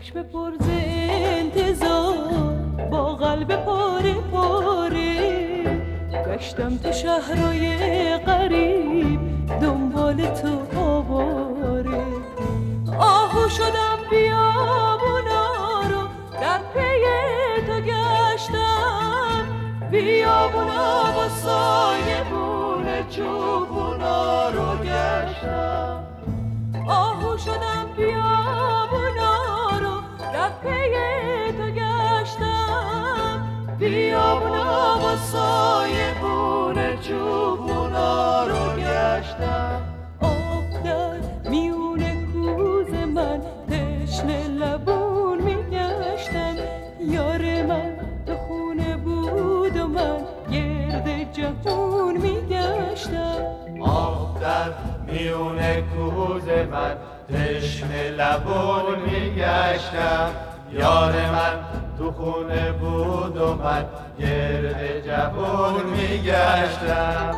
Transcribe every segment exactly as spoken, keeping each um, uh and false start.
چشم پر ز انتظار با قلب پاره پاره گشتم تو شهرهای غریب دنبال تو آواره آهو شدم بیابونا رو در پی تو گشتم بیابونا با سایه بونه چوبونا رو گشتم آهو شدم بیابونا رو در پی تو گشتم بیابونا با سایه بونه چوبونا رو گشتم آب در میونه کوز من تشنه لبون میگشتم یار من تو خونه بود و من گرد جهون میگشتم آب در میونه کوز من تشنه لبون میگشتم یار من تو خونه بود و من گرد جهون میگشتم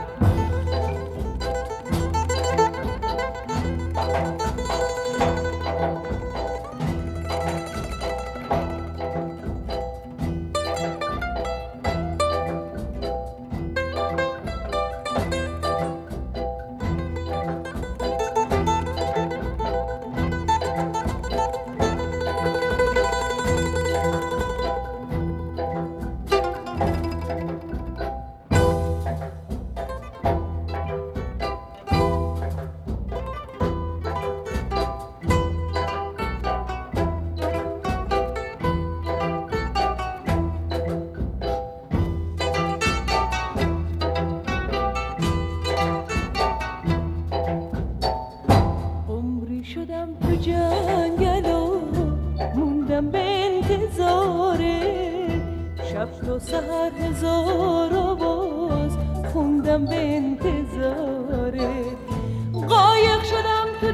شدم تو جنگل و موندم به انتظاره شب تا سحر هزار آواز خوندم به انتظاره قایق شدم تو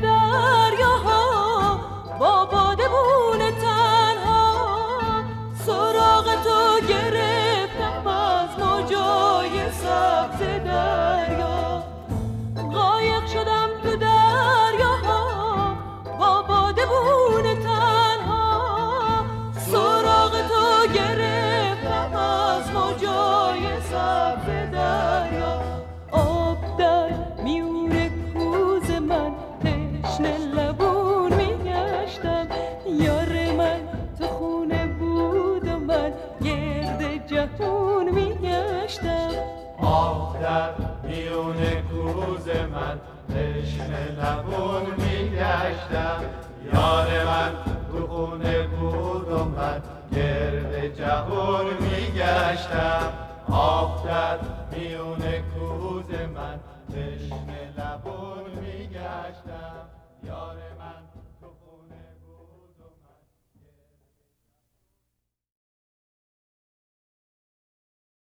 دریاها با بادبون تنها سراغ تو گرفتم از موجای سبز دریا قایق شدم تو دریاها با بادبون تنها سراغ تو گرفتم از موجای سبز دریا آب در میون کوز من تشنه لبون میگشتم یار من تو خونه بود و من گرد جهون میگشتم آب در میون کوز من تشنه لبون میگشتم یار من تو خونه بود و من گرد جهون میگشتم آب در میون کوز من تشنه لبون میگشتم یار من